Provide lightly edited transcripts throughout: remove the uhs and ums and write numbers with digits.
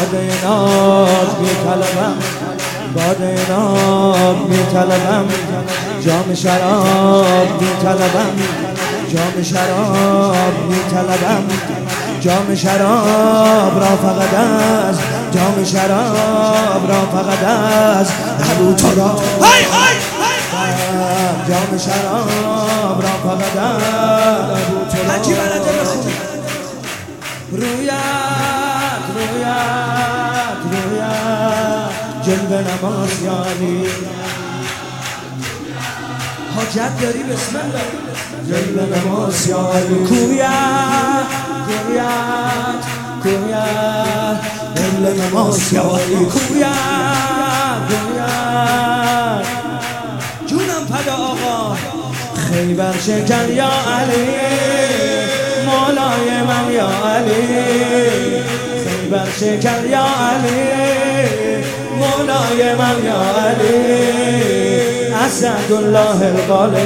باده ناب میطلبم، باده ناب میطلبم، جام شراب میطلبم، جام شراب میطلبم، جام شراب را فقط از جام شراب را فقط از ابو تراب، جام شراب را فقط از ابو تراب. رویت رویت رویت جلوه نماز یعنی حاجت داری بسم الله جلوه نماز یعنی کویت کویت کویت جلوه نماز یعنی کویت کویت جونم فدا آقا خیبر شکن یا علی مولای من یا علی خیبر شکن یا علی مولای من یا علی اسدالله الغالب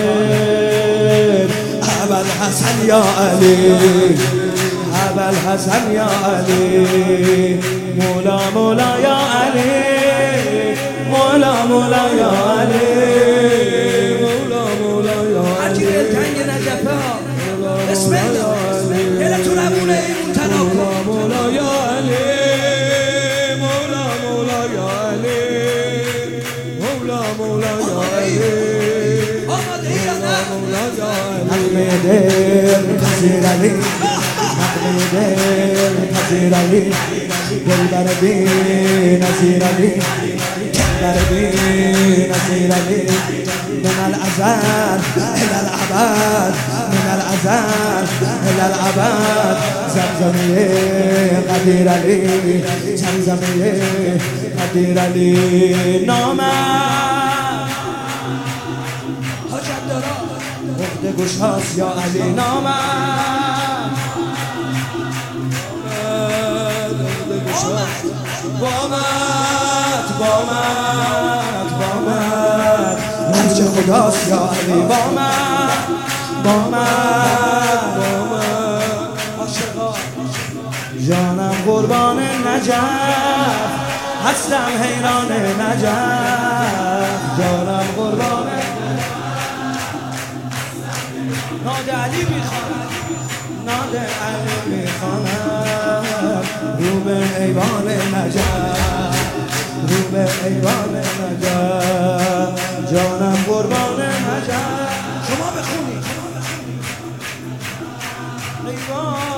ابوالحسن یا علی ابوالحسن یا علی مولا مولا یا علی مولا مولا یا علی مولا مولا یا علی تنگ نجفه بسم الله دلتون ابونه ایمون تناکن مولا یا علی مولا مولا یا علی مولا مولا یا علی آماده ای یا نه نقمه دل پذیر علی نقمه دل پذیر علی دلبر بی نظیر علی دلبر بی نظیر علی من الازل الى الابد من الازل الى الابد زمزمه قدیر علی زمزمه قدیر علی نامم حاجت دارم عقده گوش هاست یا علی نامم عقده گوش هاست بامت بامت بامت هرچه خداست یا علی بامت بامت بامت عاشقا جانم قربان نجف هستم حیران نجف جانم قربان ناد علی میخوانم ناد علی میخوانم رو به ایوان نجف رو به ایوان نجف جانم قربان نجف شما بخونید ایوان